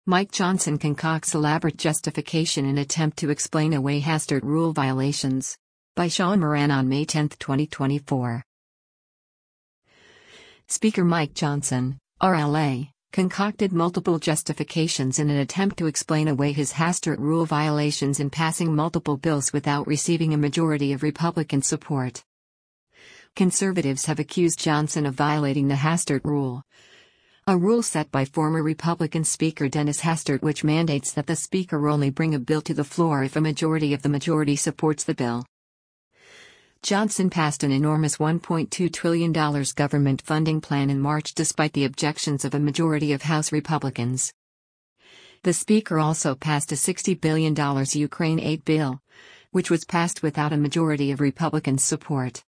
Mike Johnson concocts elaborate justification in attempt to explain away Hastert rule violations. By Sean Moran on May 10, 2024. Speaker Mike Johnson, RLA, concocted multiple justifications in an attempt to explain away his Hastert rule violations in passing multiple bills without receiving a majority of Republican support. Conservatives have accused Johnson of violating the Hastert rule, a rule set by former Republican Speaker Dennis Hastert which mandates that the Speaker only bring a bill to the floor if a majority of the majority supports the bill. Johnson passed an enormous $1.2 trillion government funding plan in March despite the objections of a majority of House Republicans. The Speaker also passed a $60 billion Ukraine aid bill, which was passed without a majority of Republicans' support.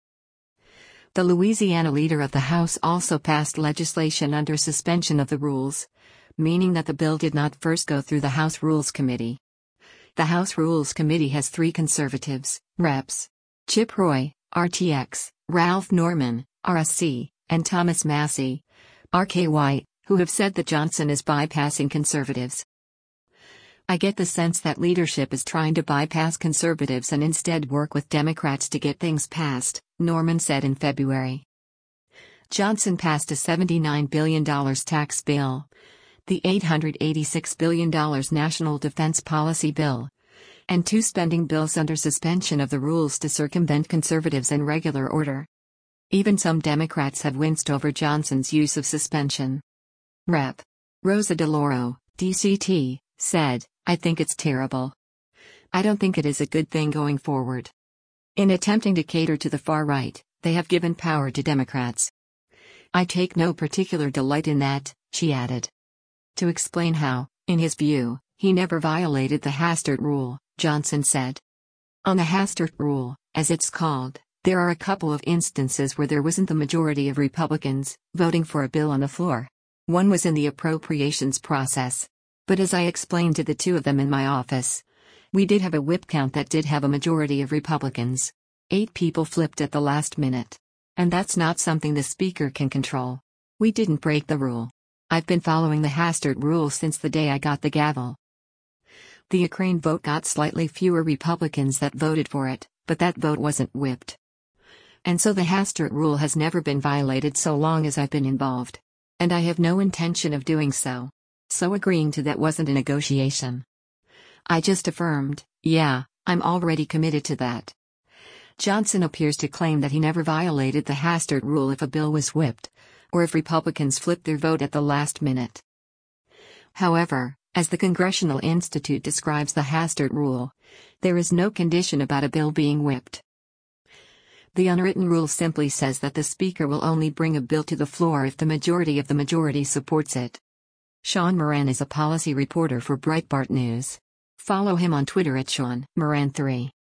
The Louisiana leader of the House also passed legislation under suspension of the rules, meaning that the bill did not first go through the House Rules Committee. The House Rules Committee has 3 conservatives, Reps. Chip Roy, RTX, Ralph Norman, RSC, and Thomas Massie, RKY, who have said that Johnson is bypassing conservatives. I get the sense that leadership is trying to bypass conservatives and instead work with Democrats to get things passed, Norman said in February. Johnson passed a $79 billion tax bill, the $886 billion National Defense Policy Bill, and 2 spending bills under suspension of the rules to circumvent conservatives in regular order. Even some Democrats have winced over Johnson's use of suspension. Rep. Rosa DeLauro, DCT, said, "I think it's terrible. I don't think it is a good thing going forward. In attempting to cater to the far right, they have given power to Democrats. I take no particular delight in that," she added. To explain how, in his view, he never violated the Hastert rule, Johnson said. On the Hastert rule, as it's called, there are a couple of instances where there wasn't the majority of Republicans voting for a bill on the floor. One was in the appropriations process. But as I explained to the 2 of them in my office, we did have a whip count that did have a majority of Republicans. 8 people flipped at the last minute. And that's not something the Speaker can control. We didn't break the rule. I've been following the Hastert rule since the day I got the gavel. The Ukraine vote got slightly fewer Republicans that voted for it, but that vote wasn't whipped. And so the Hastert rule has never been violated so long as I've been involved. And I have no intention of doing so. So agreeing to that wasn't a negotiation. I just affirmed, yeah, I'm already committed to that. Johnson appears to claim that he never violated the Hastert rule if a bill was whipped, or if Republicans flipped their vote at the last minute. However, as the Congressional Institute describes the Hastert rule, there is no condition about a bill being whipped. The unwritten rule simply says that the Speaker will only bring a bill to the floor if the majority of the majority supports it. Sean Moran is a policy reporter for Breitbart News. Follow him on Twitter at Sean Moran3.